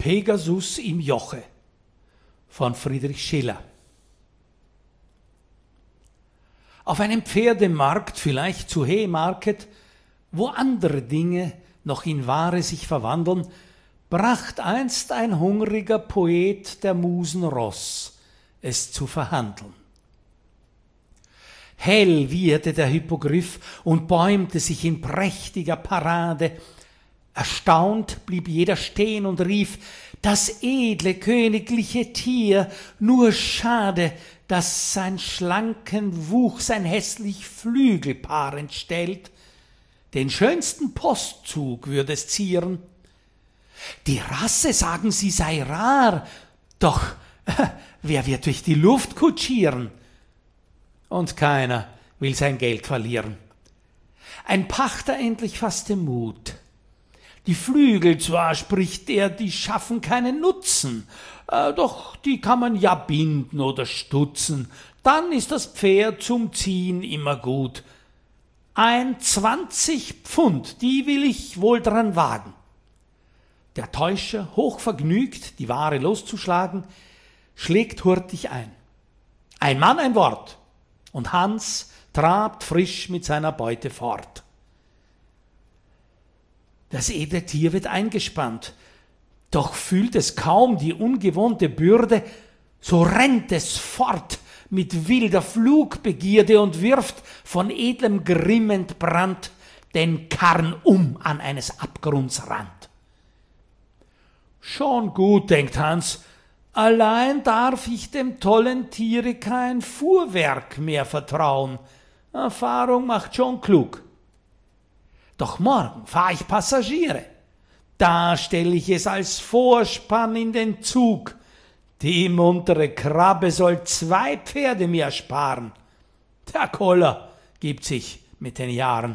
Pegasus im Joche von Friedrich Schiller. Auf einem Pferdemarkt, vielleicht zu Haymarket, wo andere Dinge noch in Ware sich verwandeln, bracht einst ein hungriger Poet der Musen Ross, es zu verhandeln. Hell wieherte der Hippogriff und bäumte sich in prächtiger Parade. Erstaunt blieb jeder stehen und rief: Das edle königliche Tier, nur schade, dass sein schlanken Wuchs ein hässlich Flügelpaar entstellt. Den schönsten Postzug würde es zieren. Die Rasse, sagen sie, sei rar, doch wer wird durch die Luft kutschieren? Und keiner will sein Geld verlieren. Ein Pachter endlich fasste Mut. Die Flügel zwar, spricht er, die schaffen keinen Nutzen, doch die kann man ja binden oder stutzen, dann ist das Pferd zum Ziehen immer gut. 20 Pfund, die will ich wohl dran wagen. Der Täuscher, hochvergnügt, die Ware loszuschlagen, schlägt hurtig ein. Ein Mann, ein Wort, und Hans trabt frisch mit seiner Beute fort. Das edle Tier wird eingespannt, doch fühlt es kaum die ungewohnte Bürde, so rennt es fort mit wilder Flugbegierde und wirft von edlem Grimm entbrannt den Karren an eines Abgrunds Rand. Schon gut, denkt Hans, allein darf ich dem tollen Tiere kein Fuhrwerk mehr vertrauen. Erfahrung macht schon klug. Doch morgen fahr ich Passagiere, da stell ich es als Vorspann in den Zug. Die muntere Krabbe soll 2 Pferde mir ersparen. Der Koller gibt sich mit den Jahren.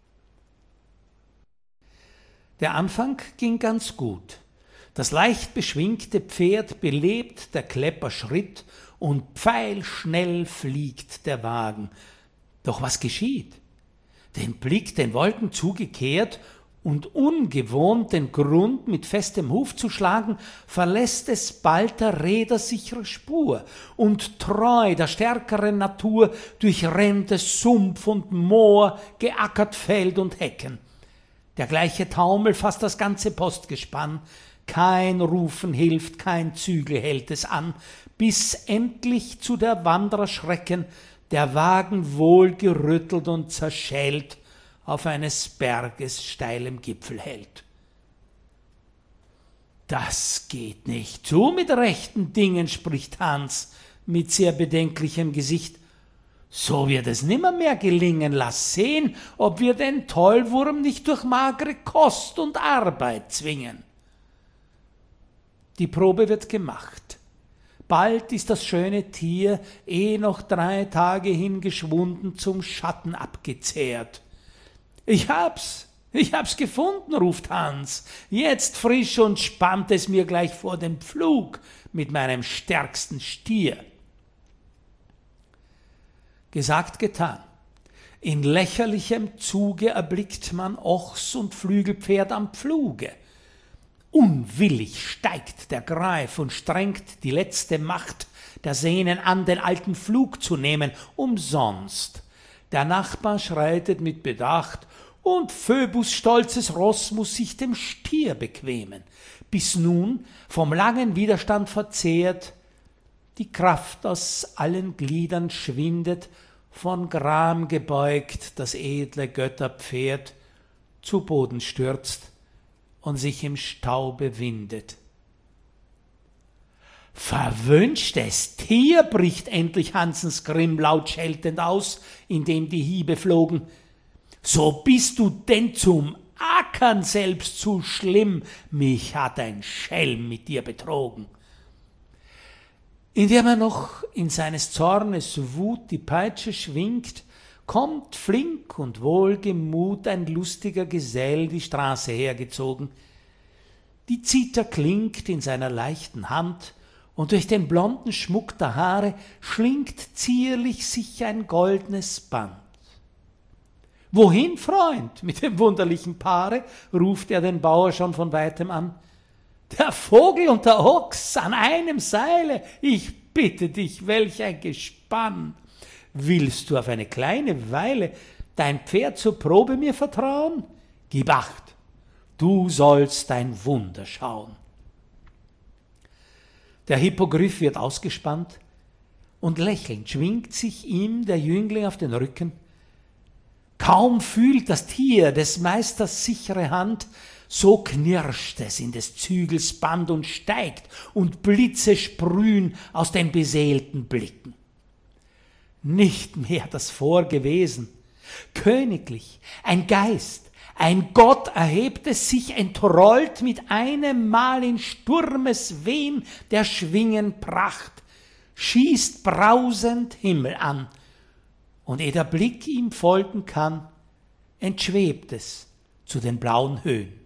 Der Anfang ging ganz gut. Das leicht beschwingte Pferd belebt der Klepper Schritt und pfeilschnell fliegt der Wagen. Doch was geschieht? Den Blick den Wolken zugekehrt und ungewohnt den Grund mit festem Huf zu schlagen, verlässt es bald der Räder sichere Spur und treu der stärkeren Natur durchrennt es Sumpf und Moor, geackert Feld und Hecken. Der gleiche Taumel fasst das ganze Postgespann, kein Rufen hilft, kein Zügel hält es an, bis endlich zu der Wanderer Schrecken der Wagen wohl gerüttelt und zerschellt auf eines Berges steilem Gipfel hält. Das geht nicht zu mit rechten Dingen, spricht Hans mit sehr bedenklichem Gesicht. So wird es nimmermehr gelingen, lass sehen, ob wir den Tollwurm nicht durch magere Kost und Arbeit zwingen. Die Probe wird gemacht. Bald ist das schöne Tier, noch 3 Tage hingeschwunden, zum Schatten abgezehrt. Ich hab's gefunden, ruft Hans, jetzt frisch und spannt es mir gleich vor den Pflug mit meinem stärksten Stier. Gesagt, getan. In lächerlichem Zuge erblickt man Ochs und Flügelpferd am Pfluge. Unwillig steigt der Greif und strengt die letzte Macht der Sehnen an, den alten Pflug zu nehmen, umsonst. Der Nachbar schreitet mit Bedacht, und Phoebus stolzes Ross muß sich dem Stier bequemen, bis nun, vom langen Widerstand verzehrt, die Kraft aus allen Gliedern schwindet, von Gram gebeugt das edle Götterpferd zu Boden stürzt und sich im Staube windet. Verwünschtes Tier, bricht endlich Hansens Grimm laut scheltend aus, indem die Hiebe flogen. So bist du denn zum Ackern selbst zu schlimm, mich hat ein Schelm mit dir betrogen. Indem er noch in seines Zornes Wut die Peitsche schwingt, kommt flink und wohlgemut ein lustiger Gesell die Straße hergezogen. Die Zither klingt in seiner leichten Hand, und durch den blonden Schmuck der Haare schlingt zierlich sich ein goldnes Band. »Wohin, Freund, mit dem wunderlichen Paare?« ruft er den Bauer schon von weitem an. Der Vogel und der Ochs an einem Seile, ich bitte dich, welch ein Gespann. Willst du auf eine kleine Weile dein Pferd zur Probe mir vertrauen? Gib acht, du sollst dein Wunder schauen. Der Hippogriff wird ausgespannt, und lächelnd schwingt sich ihm der Jüngling auf den Rücken. Kaum fühlt das Tier des Meisters sichere Hand, so knirscht es in des Zügels Band und steigt, und Blitze sprühen aus den beseelten Blicken. Nicht mehr das Vorgewesen, königlich, ein Geist, ein Gott erhebt es sich, entrollt mit einem Mal in Sturmeswehen der Schwingen Pracht, schießt brausend Himmel an, und ehe der Blick ihm folgen kann, entschwebt es zu den blauen Höhen.